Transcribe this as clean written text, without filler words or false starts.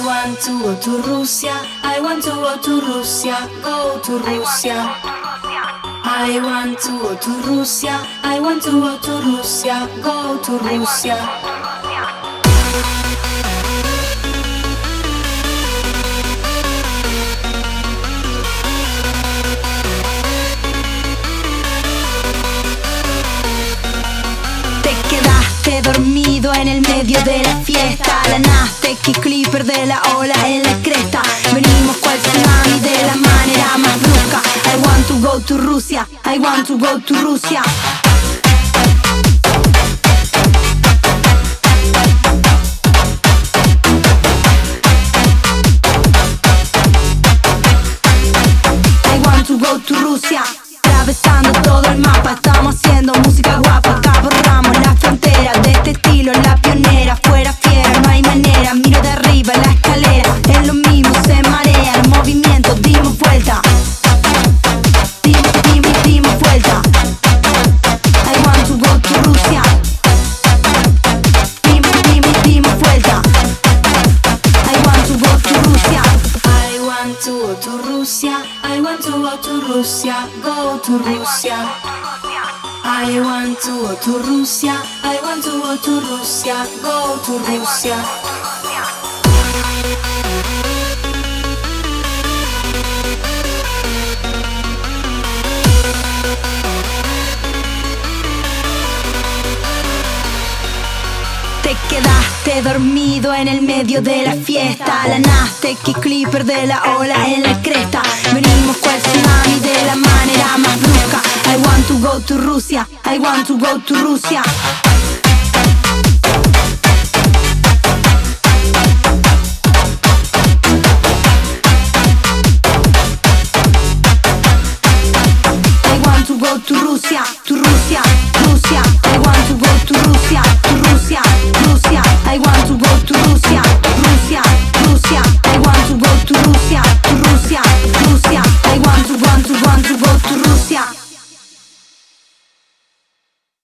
want to go to Russia. I want to go to Russia. Go to Russia. I want to go to Russia. I want to go to Russia. Go to Russia. Dormido en el medio de la fiesta, la Nasdaq y Clipper de la ola en la cresta. Venimos cual tsunami de la manera más brusca. I want to go to Russia, I want to go to Russia. I want to go to Russia. Atravesando todo el mapa, estamos haciendo música guapa. Acá borramos la frontera de este estilo, la pionera. Fuera fiera, no hay manera, miro de arriba la escalera. Es lo mismo, se marea el movimiento, dimos vuelta. Dimos vuelta. I want to go to Russia. Dimos vuelta. I want to go to Russia. I want to go to Russia. I want to go to Russia. Go to Russia. I want to go to Russia. I want to go to Russia. Go to Russia. Te quedaste dormido en el medio de la fiesta, la Nasdaq y Clipper de la ola en la cresta. Venimos cual tsunami de la manera más brusca. I want to go to Russia, I want to go to Russia.